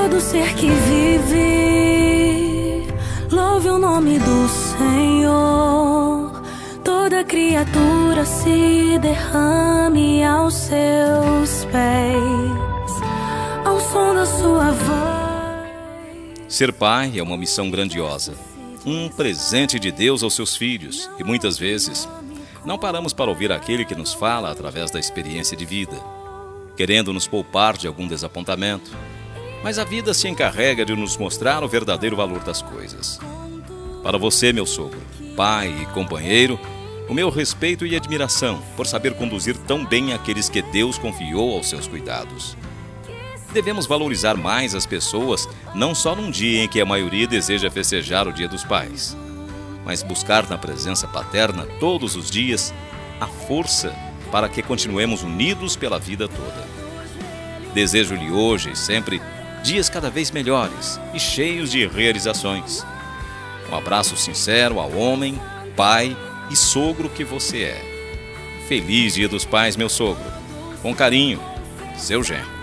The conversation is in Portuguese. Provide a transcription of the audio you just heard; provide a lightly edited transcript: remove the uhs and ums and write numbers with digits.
Todo ser que vive, louve o nome do Senhor. Toda criatura se derrame aos seus pés, ao som da sua voz. Ser pai é uma missão grandiosa, um presente de Deus aos seus filhos, e muitas vezes não paramos para ouvir aquele que nos fala através da experiência de vida, querendo nos poupar de algum desapontamento. Mas a vida se encarrega de nos mostrar o verdadeiro valor das coisas. Para você, meu sogro, pai e companheiro, o meu respeito e admiração por saber conduzir tão bem aqueles que Deus confiou aos seus cuidados. Devemos valorizar mais as pessoas, não só num dia em que a maioria deseja festejar o Dia dos Pais, mas buscar na presença paterna todos os dias a força para que continuemos unidos pela vida toda. Desejo-lhe hoje e sempre dias cada vez melhores e cheios de realizações. Um abraço sincero ao homem, pai e sogro que você é. Feliz Dia dos Pais, meu sogro. Com carinho, seu genro.